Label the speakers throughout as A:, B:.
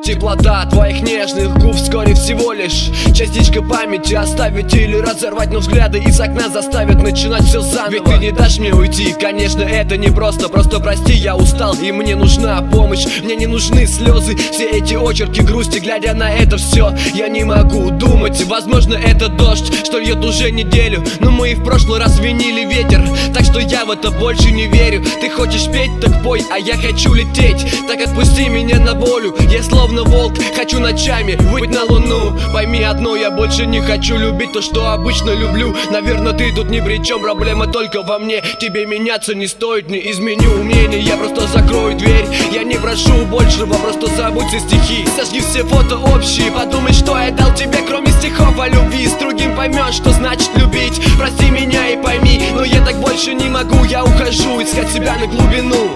A: Теплота твоих нежных губ вскоре всего лишь частичка памяти. Оставить или разорвать, но взгляды из окна заставят начинать все заново. Ведь ты не дашь мне уйти, конечно, это не просто. Просто прости, я устал и мне нужна помощь. Мне не нужны слезы, все эти очерки грусти. Глядя на это все, я не могу думать. Возможно, это дождь, что льет уже неделю, но мы и в прошлый раз винили ветер. Так что я в это больше не верю. Ты хочешь петь, так пой, а я хочу лететь. Так отпусти меня на волю. Я словно волк, хочу ночами выйти на луну. Пойми одно, я больше не хочу любить то, что обычно люблю. Наверное, ты тут ни при чем, проблема только во мне. Тебе меняться не стоит, не изменю мнение. Я просто закрою дверь, я не прошу большего. Просто забудь все стихи, сожги все фото общие. Подумай, что я дал тебе, кроме стихов о любви. С другим поймешь, что значит любить. Прости меня и пойми, но я так больше не могу. Я ухожу искать себя на глубину.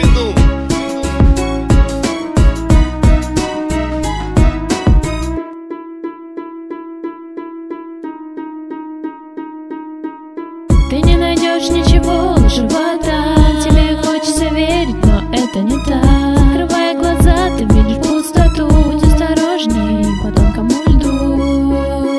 B: Ты не найдешь ничего лучшего там. Тебе хочется верить, но это не так. Открывая глаза, ты видишь пустоту. Будь осторожней по тонкому льду.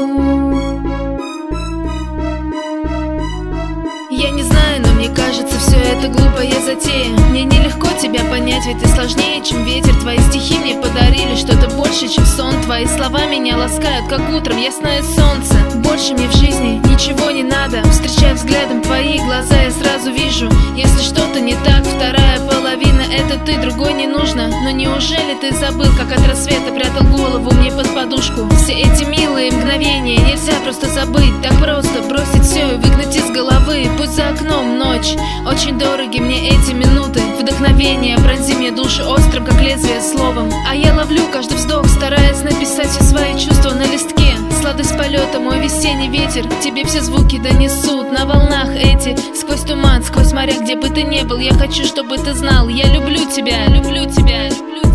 C: Я не знаю, но мне кажется, все это глупая затея. Мне нелегко тебя понять, ведь ты сложнее, чем ветер. Твои стихи мне подарили что-то больше, чем сон. Твои слова меня ласкают, как утром ясное солнце. Больше мне в жизни ничего не надо. Встречая взглядом твои глаза, я сразу вижу, если что-то не так, вторая половина — это ты, другой не нужно. Но неужели ты забыл, как от рассвета прятал голову мне под подушку? Все эти милые мгновения нельзя просто забыть. Так просто бросить все и выгнать из головы. Пусть за окном ночь, очень дороги мне эти минуты. Вдохновение, пронзи мне душу острым, как лезвие словом. А я ловлю каждый вздох, стараясь написать все свои чувства на листке. Сладость полета, мой весенний ветер тебе все звуки донесут. На волнах эти, сквозь туман, сквозь моря, где бы ты ни был. Я хочу, чтобы ты знал, я люблю тебя, люблю тебя, люблю тебя.